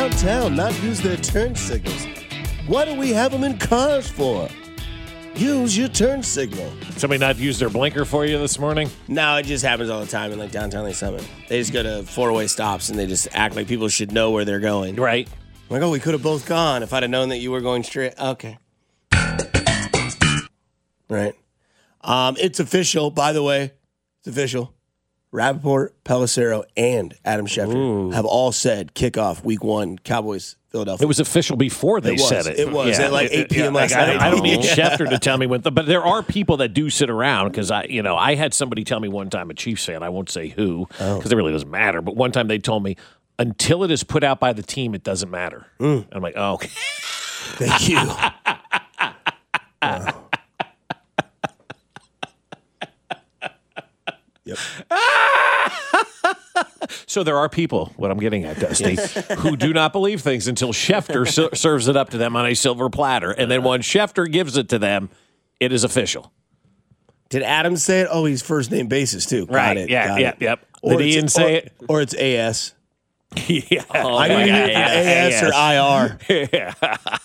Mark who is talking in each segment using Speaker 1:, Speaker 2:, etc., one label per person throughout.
Speaker 1: downtown not use their turn signals? What do we have them in cars for? Use your turn signal.
Speaker 2: Somebody not use their blinker for you this morning?
Speaker 1: No, it just happens all the time in like downtown Lake Summit. They just go to four-way stops and they just act like people should know where they're going.
Speaker 2: Right.
Speaker 1: I'm like, oh, we could have both gone if I'd have known that you were going straight. Okay. Right. It's official, by the way. It's official. Rappaport, Pelissero, and Adam Schefter have all said kickoff week 1, Cowboys, Philadelphia.
Speaker 2: It was official before they said it.
Speaker 1: It was at like 8 p.m. last night.
Speaker 2: I don't need Schefter to tell me when, but there are people that do sit around because I had somebody tell me one time, a Chiefs fan, I won't say who because it really doesn't matter, but one time they told me until it is put out by the team, it doesn't matter. And I'm like, oh, okay.
Speaker 1: Thank you. Yep.
Speaker 2: So there are people, what I'm getting at, Dusty, who do not believe things until Schefter serves it up to them on a silver platter. And then when Schefter gives it to them, it is official.
Speaker 1: Did Adam say it? Oh, he's first name basis, too. Got it.
Speaker 2: Yep. Did Ian say it?
Speaker 1: Or it's AS.
Speaker 2: Yeah.
Speaker 1: I didn't know AS or IR.
Speaker 2: Yeah.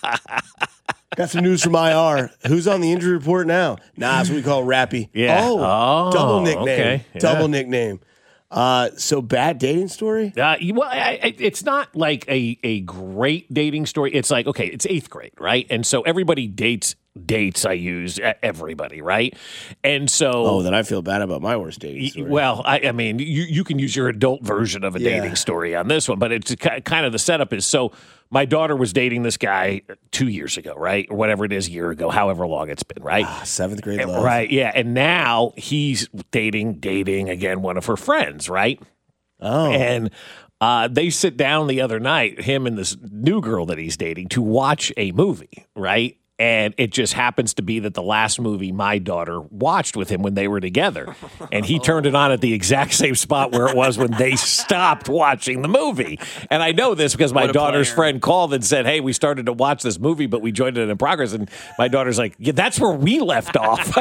Speaker 1: Got some news from IR. Who's on the injury report now? Nah, that's what we call Rappy.
Speaker 2: Yeah.
Speaker 1: Oh, double nickname.
Speaker 2: Okay. Yeah.
Speaker 1: Double nickname. So bad dating story?
Speaker 2: It's not like a great dating story. It's like, okay, it's 8th grade, right? And so everybody dates, I use everybody, right? And so...
Speaker 1: Oh, then I feel bad about my worst dating story.
Speaker 2: Well, I mean, you can use your adult version of a dating story on this one, but it's kind of the setup is, so my daughter was dating this guy 2 years ago, right? Or whatever it is, a year ago, however long it's been, right?
Speaker 1: 7th grade love.
Speaker 2: Right, yeah. And now he's dating, again, one of her friends, right?
Speaker 1: Oh.
Speaker 2: And they sit down the other night, him and this new girl that he's dating, to watch a movie, right? And it just happens to be that the last movie my daughter watched with him when they were together. And he turned it on at the exact same spot where it was when they stopped watching the movie. And I know this because my daughter's friend called and said, hey, we started to watch this movie, but we joined it in progress. And my daughter's like, yeah, that's where we left off.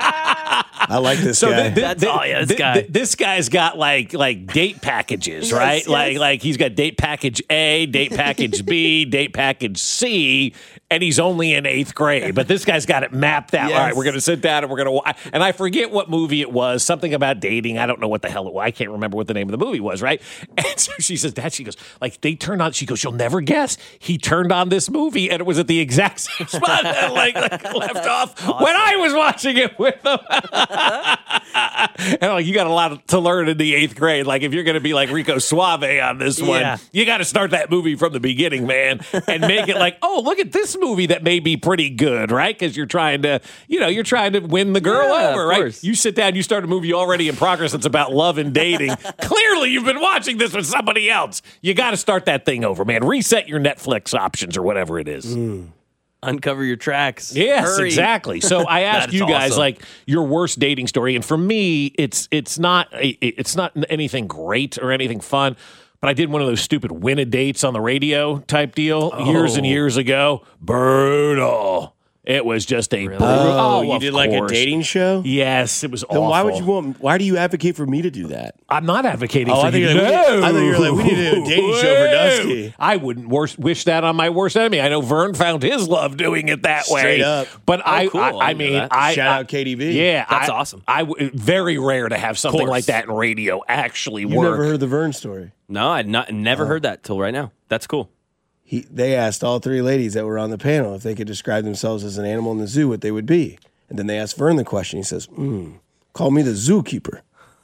Speaker 1: I like this guy.
Speaker 2: This guy's got like date packages, right?
Speaker 1: Yes.
Speaker 2: Like he's got date package A, date package B, date package C, and he's only in 8th grade. But this guy's got it mapped out.
Speaker 1: Yes.
Speaker 2: All right, we're going to sit down and we're going to watch. And I forget what movie it was, something about dating. I don't know what the hell it was. I can't remember what the name of the movie was, right? And so she says, Dad, she goes, like, they turned on, she goes, you'll never guess. He turned on this movie and it was at the exact same spot that like left off when I was watching it with them. And like, you got a lot to learn in the 8th grade. Like, if you're going to be like Rico Suave on this one, you got to start that movie from the beginning, man, and make it like, oh, look at this movie that may be pretty good, right? Because you're trying to, win the girl over, right? Course. You sit down, you start a movie already in progress that's about love and dating. Clearly, you've been watching this with somebody else. You got to start that thing over, man. Reset your Netflix options or whatever it is.
Speaker 3: Uncover your tracks.
Speaker 2: Yes,
Speaker 3: Hurry.
Speaker 2: Exactly. So I ask you guys,
Speaker 3: awesome.
Speaker 2: like, your worst dating story, and for me, it's not anything great or anything fun. But I did one of those stupid win-a-dates on the radio type deal years and years ago. Brutal. It was just a brutal.
Speaker 1: Oh, you did like a dating show?
Speaker 2: Yes, it was awful.
Speaker 1: Then why do you advocate for me to do that?
Speaker 2: I'm not advocating for you.
Speaker 1: I thought you were like, we need to do a dating show for Dusty.
Speaker 2: I wouldn't wish that on my worst enemy. I know Vern found his love doing it that way.
Speaker 1: Straight up.
Speaker 2: But
Speaker 3: cool.
Speaker 2: I mean,
Speaker 1: shout out KDV.
Speaker 2: Yeah.
Speaker 3: That's awesome.
Speaker 2: Very rare to have something like that in radio actually work.
Speaker 1: You never heard the Vern story?
Speaker 3: No, I'd never heard that till right now. That's cool.
Speaker 1: They asked all 3 ladies that were on the panel if they could describe themselves as an animal in the zoo, what they would be. And then they asked Vern the question. He says, call me the zookeeper.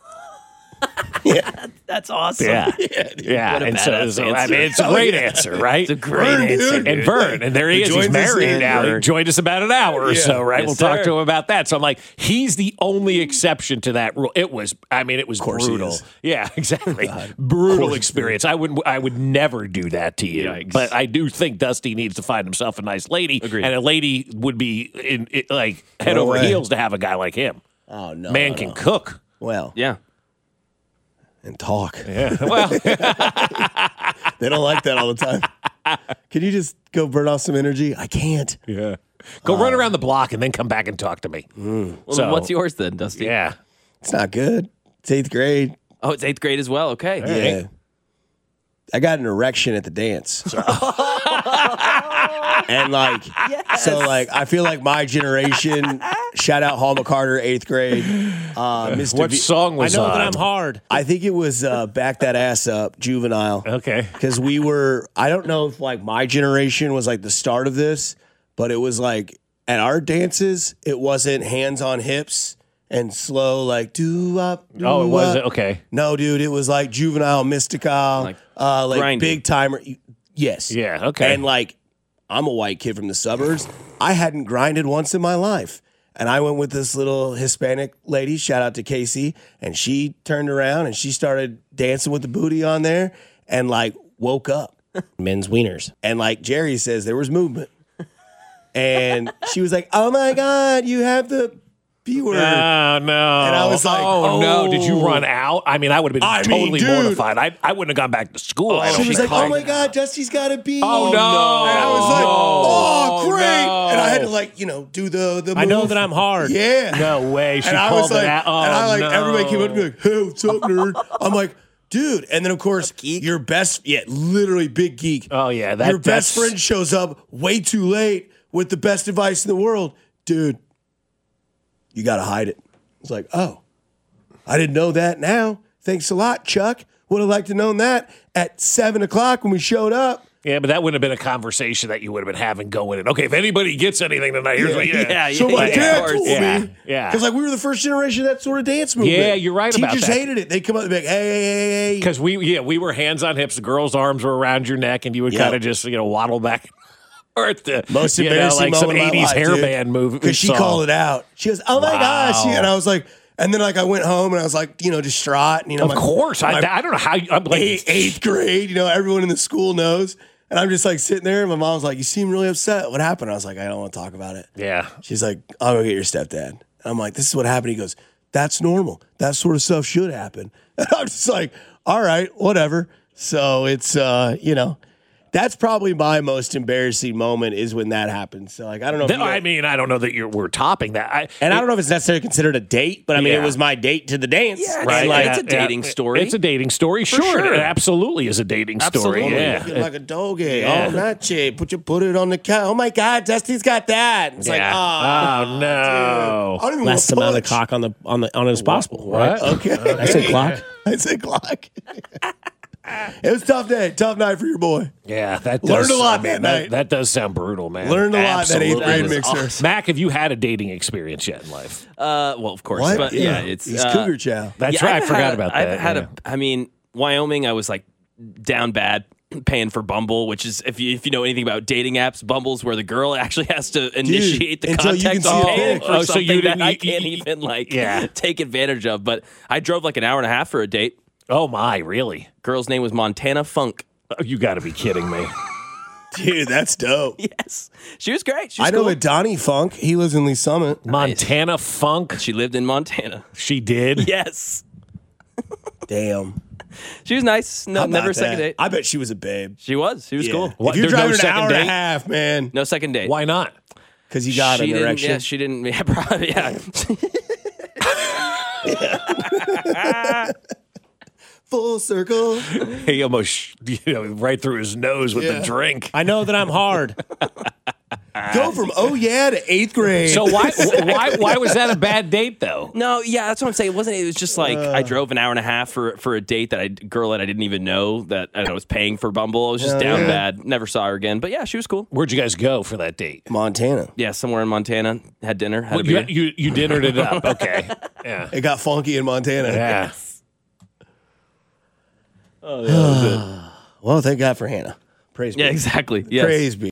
Speaker 1: Yeah.
Speaker 3: That's awesome.
Speaker 2: Yeah.
Speaker 3: What a
Speaker 2: And
Speaker 3: badass
Speaker 2: I mean, it's a great answer, right?
Speaker 3: It's a great answer.
Speaker 2: And Vern, and there he is. He's married now. He joined us about an hour or so, right?
Speaker 3: Yes,
Speaker 2: we'll talk to him about that. So I'm like, he's the only exception to that rule. It was brutal. Yeah, exactly. Brutal experience. I would never do that to you.
Speaker 3: Yikes.
Speaker 2: But I do think Dusty needs to find himself a nice lady.
Speaker 3: Agreed.
Speaker 2: And a lady would be head over heels to have a guy like him.
Speaker 1: Oh, no.
Speaker 2: Man can cook.
Speaker 1: Well.
Speaker 3: Yeah.
Speaker 1: And talk.
Speaker 2: Yeah. Well,
Speaker 1: they don't like that all the time. Can you just go burn off some energy? I can't.
Speaker 2: Yeah. Go run around the block and then come back and talk to me.
Speaker 3: Well, then what's yours then, Dusty?
Speaker 2: Yeah.
Speaker 1: It's not good. It's 8th grade.
Speaker 3: Oh, it's 8th grade as well. Okay.
Speaker 1: Yeah. I got an erection at the dance. And like, so like, I feel like my generation, shout out Hall McCarter, 8th grade. Mr.
Speaker 2: What song
Speaker 4: I
Speaker 2: was
Speaker 4: know
Speaker 2: on?
Speaker 4: that I'm hard.
Speaker 1: I think it was Back That Ass Up, Juvenile.
Speaker 2: Okay.
Speaker 1: Because we were, I don't know if like my generation was like the start of this, but it was like at our dances, it wasn't hands on hips and slow like do up.
Speaker 2: Oh, it wasn't? Okay.
Speaker 1: No, dude, it was like Juvenile, Mystical, like
Speaker 3: grinding.
Speaker 1: Big Timer. Yes.
Speaker 2: Yeah, okay.
Speaker 1: And like, I'm a white kid from the suburbs. I hadn't grinded once in my life. And I went with this little Hispanic lady, shout out to Casey, and she turned around and she started dancing with the booty on there and like woke up.
Speaker 4: Men's wieners.
Speaker 1: And like Jerry says, there was movement. And she was like, oh my God, you have the B word.
Speaker 2: Oh, no.
Speaker 1: And I was like,
Speaker 2: oh, no. Did you run out? I mean, I would have been totally
Speaker 1: dude.
Speaker 2: mortified. I wouldn't have gone back to school. I don't
Speaker 1: She was
Speaker 2: think.
Speaker 1: like, oh my God, Dusty's got a B.
Speaker 2: Oh, no.
Speaker 1: And I was like, oh, great.
Speaker 2: no.
Speaker 1: And I had to like, do the move.
Speaker 4: I know that I'm hard.
Speaker 1: Yeah.
Speaker 2: No way. She
Speaker 1: And I
Speaker 2: called
Speaker 1: was like,
Speaker 2: it out. Oh,
Speaker 1: and I like,
Speaker 2: no.
Speaker 1: everybody came up to me like, hey, what's up, nerd? I'm like, dude. And then, of course, your best, literally big geek.
Speaker 2: Oh, yeah.
Speaker 1: Your best
Speaker 2: that's-
Speaker 1: friend shows up way too late with the best advice in the world. Dude, you got to hide it. It's like, oh, I didn't know that now. Thanks a lot, Chuck. Would have liked to known that at 7 o'clock when we showed up.
Speaker 2: Yeah, but that wouldn't have been a conversation that you would have been having going in. Okay, if anybody gets anything tonight, here's what.
Speaker 1: So my dad told
Speaker 2: Yeah,
Speaker 1: me.
Speaker 2: yeah.
Speaker 1: Because like we were the first generation of that sort of dance movement.
Speaker 2: Yeah, you're right about
Speaker 1: Teachers
Speaker 2: that.
Speaker 1: hated it. They come up and be like, hey.
Speaker 2: Because we were hands on hips. The girl's arms were around your neck, and you would
Speaker 1: Yep.
Speaker 2: kind of just waddle back. Or the
Speaker 1: Most
Speaker 2: you know,
Speaker 1: embarrassing
Speaker 2: like some
Speaker 1: moment of my
Speaker 2: 80s
Speaker 1: life,
Speaker 2: hairband movie.
Speaker 1: Because she called it out. She goes, oh my gosh. And I was like, and then like I went home and I was like, distraught. And,
Speaker 2: Of course. I don't know how I'm like
Speaker 1: 8th grade, everyone in the school knows. And I'm just like sitting there and my mom's like, you seem really upset. What happened? I was like, I don't want to talk about it.
Speaker 2: Yeah.
Speaker 1: She's like, I'm going to get your stepdad. And I'm like, this is what happened. He goes, that's normal. That sort of stuff should happen. And I'm just like, all right, whatever. So it's, that's probably my most embarrassing moment is when that happens. So like, I don't know. If
Speaker 2: I mean, I don't know that we're topping that.
Speaker 4: I don't know if it's necessarily considered a date, but I mean,
Speaker 2: Yeah.
Speaker 4: it was my date to the dance.
Speaker 3: Yeah,
Speaker 2: Right,
Speaker 3: Like,
Speaker 2: yeah,
Speaker 3: it's a dating story.
Speaker 2: It's a dating story. Sure,
Speaker 3: sure.
Speaker 2: it absolutely is a dating story.
Speaker 3: Absolutely.
Speaker 2: Yeah.
Speaker 1: Feel like a doggy.
Speaker 2: Yeah.
Speaker 1: Oh, Nachi. Put it on the couch. Oh my God, Dusty's got that. It's like,
Speaker 2: Yeah.
Speaker 1: oh,
Speaker 2: Oh, no.
Speaker 1: I don't even
Speaker 4: Less
Speaker 1: want
Speaker 4: amount of
Speaker 1: punch.
Speaker 4: cock on it as possible.
Speaker 2: What?
Speaker 1: Okay.
Speaker 4: I said clock.
Speaker 1: I said clock. It was a tough day. Tough night for your boy.
Speaker 2: Yeah, that
Speaker 1: Learned
Speaker 2: does,
Speaker 1: a lot that night.
Speaker 2: That does sound brutal, man.
Speaker 1: Learned a lot in that 8th grade
Speaker 2: Absolutely.
Speaker 1: mixer.
Speaker 2: Mac, have you had a dating experience yet in life?
Speaker 3: Well, of course.
Speaker 1: What?
Speaker 3: But it's
Speaker 1: He's Cougar Chow.
Speaker 2: That's
Speaker 3: yeah,
Speaker 2: right. I
Speaker 3: I've
Speaker 2: forgot
Speaker 3: had-
Speaker 2: about that.
Speaker 3: I've had
Speaker 2: yeah.
Speaker 3: Wyoming, I was like down bad paying for Bumble, which is if you know anything about dating apps, Bumble's where the girl actually has to initiate the
Speaker 1: until you can
Speaker 3: context
Speaker 1: see
Speaker 3: of
Speaker 1: a
Speaker 3: paying
Speaker 1: pic.
Speaker 3: for
Speaker 2: Oh, so
Speaker 3: something
Speaker 2: you
Speaker 3: that
Speaker 2: didn't-
Speaker 3: I
Speaker 2: you-
Speaker 3: can't
Speaker 2: you-
Speaker 3: even take advantage of. But I drove like an hour and a half for a date.
Speaker 2: Oh my, really?
Speaker 3: Girl's name was Montana Funk.
Speaker 2: Oh, you got to be kidding me.
Speaker 1: Dude, that's dope.
Speaker 3: Yes, she was great. She was
Speaker 1: I know
Speaker 3: cool.
Speaker 1: a Donnie Funk. He lives in Lee Summit.
Speaker 2: Montana Funk.
Speaker 3: She lived in Montana.
Speaker 2: She did.
Speaker 3: Yes,
Speaker 1: Damn.
Speaker 3: she was nice. No,
Speaker 1: How about
Speaker 3: never a second
Speaker 1: that?
Speaker 3: date.
Speaker 1: I bet she was a babe.
Speaker 3: She was. She was cool.
Speaker 2: What,
Speaker 1: If you're
Speaker 2: there's no
Speaker 1: driving an
Speaker 2: second
Speaker 1: hour and a
Speaker 2: date?
Speaker 1: half, man,
Speaker 3: No second date.
Speaker 2: Why not?
Speaker 1: because you got an
Speaker 3: She didn't.
Speaker 1: erection.
Speaker 3: Yeah, she didn't. Yeah, probably. Yeah.
Speaker 1: Full circle.
Speaker 2: He almost, right through his nose with
Speaker 1: Yeah.
Speaker 2: the drink.
Speaker 4: I know that I'm hard.
Speaker 1: Go from oh yeah to 8th grade.
Speaker 2: So why was that a bad date though?
Speaker 3: No, yeah, that's what I'm saying. It wasn't. It was just like I drove an hour and a half for a date girl that I didn't even know that I was paying for Bumble. I was just down bad. Never saw her again. But yeah, she was cool.
Speaker 2: Where'd you guys go for that date?
Speaker 1: Montana.
Speaker 3: Yeah, somewhere in Montana. Had dinner. Had a
Speaker 2: You,
Speaker 3: beer.
Speaker 2: you dinnered it up. Okay. Yeah.
Speaker 1: It got funky in Montana.
Speaker 2: Yeah.
Speaker 1: Well, thank God for Hannah. Praise be.
Speaker 3: Yeah, exactly. Yes.
Speaker 1: Praise be.